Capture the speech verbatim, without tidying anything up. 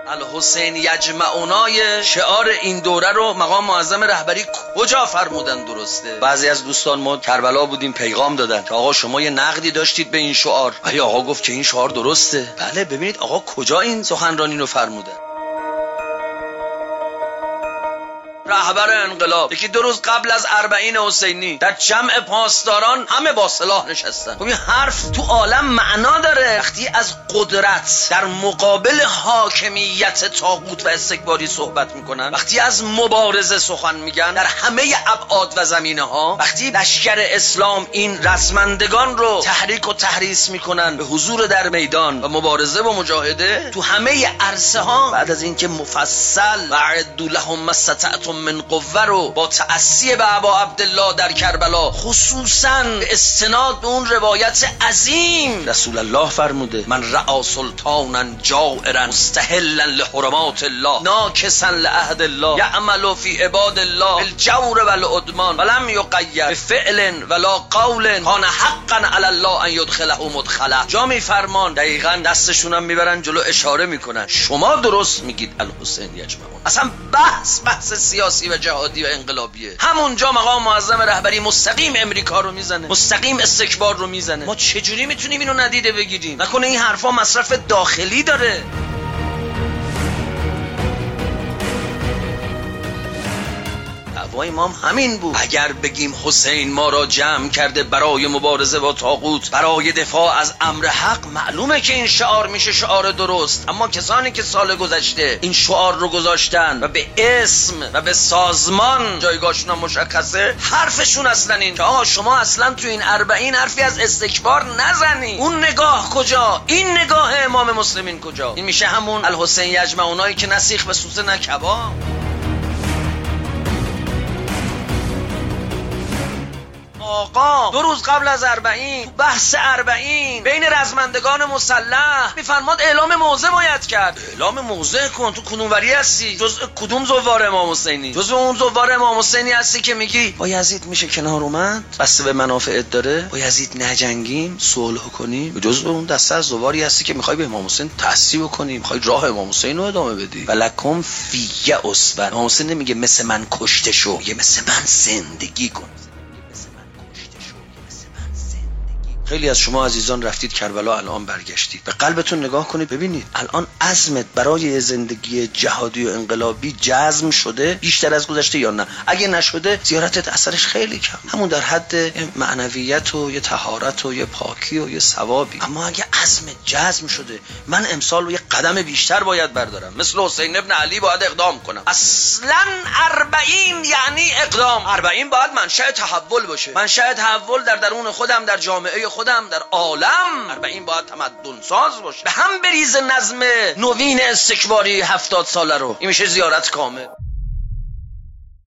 الحسین یجمعونای شعار این دوره رو مقام معظم رهبری کجا فرمودن درسته؟ بعضی از دوستان ما کربلا بودیم پیغام دادن که آقا شما یه نقدی داشتید به این شعار، ولی آقا گفت که این شعار درسته. بله ببینید آقا کجا این سخنرانی رو فرمودن. رهبر انقلاب یکی دو روز قبل از اربعین حسینی در جمع پاسداران همه با سلاح نشستن. این حرف تو عالم معنا داره. وقتی از قدرت در مقابل حاکمیت طاغوت و استکباری صحبت میکنن، وقتی از مبارزه سخن میگن در همه ابعاد و زمینه ها، وقتی لشکر اسلام این رزمندگان رو تحریک و تحریص میکنن به حضور در میدان و مبارزه و مجاهده تو همه عرصه ها، بعد از اینکه مفصل وعدوا لهم ما استطعتم من قوه رو با تأسی به ابا عبدالله در کربلا خصوصا استناد به اون روایت عظیم رسول الله فرموده من رأى سلطانا جائرا مستحلا لحرمات الله ناکسا لعهد الله یعمل فی عباد الله الجور والعدوان ولم یغیر بفعل ولا قول کان حقا علی الله ان یدخله مدخله. جا میفرمان دقیقاً دستشونم میبرن جلو اشاره میکنن شما درست میگید الحسین یجمعون. اصلا بحث بحث سیاسی و جهادی و انقلابیه. همونجا مقام معظم رهبری مستقیم امریکا رو میزنه، مستقیم استکبار رو میزنه. ما چجوری میتونیم اینو ندیده بگیریم؟ نکنه این حرفا مصرف داخلی داره؟ دعوای امام همین بود. اگر بگیم حسین ما را جمع کرده برای مبارزه با طاغوت، برای دفاع از امر حق، معلومه که این شعار میشه شعار درست. اما کسانی که سال گذشته این شعار رو گذاشتن و به اسم و به سازمان جایگاهشون مشخصه، حرفشون اصلا این که آقا شما اصلا تو این اربعین حرفی از استکبار نزنی. اون نگاه کجا؟ این نگاه امام مسلمین کجا؟ این میشه همون الحسین یجمعونایی که نسیخ به سوسه نکبا. آقا دو روز قبل از اربعین بحث اربعین بین رزمندگان مسلح میفرماد اعلام موضع باید کرد. اعلام موضع کن. تو کدوم وری هستی؟ جز کدوم زوار امام حسینی؟ جز اون زوار امام حسینی هستی که میگی با یزید میشه کنار اومد بسته به منافعت داره، با یزید نجنگیم صلح کنیم؟ جز اون دسته از زواری هستی که میخوای به امام حسین تحصیب کنی، میخوای راه امام حسین رو ادامه بدی. ولکم فیه اسوه. امام حسین نمیگه مثل من کشته شو، میگه مثل من زندگی کن. خیلی از شما عزیزان رفتید کربلا، الان برگشتید. به قلبتون نگاه کنید ببینید الان عزمت برای زندگی جهادی و انقلابی جزم شده بیشتر از گذشته یا نه؟ اگه نشده زیارتت اثرش خیلی کم، همون در حد معنویت و یه طهارت و یه پاکی و یه ثوابی. اما اگه عزمت جزم شده من امسال یه قدم بیشتر باید بردارم، مثل حسین ابن علی باید اقدام کنم. اصلا اربعین یعنی اقدام. اربعین باید منشأ تحول باشه، منشأ تحول در درون خودم، در جامعه خودم، در عالم. اربعین باید تمدن ساز باشه، به هم بریز نظم نوین استکباری هفتاد ساله رو. این میشه زیارت کامل.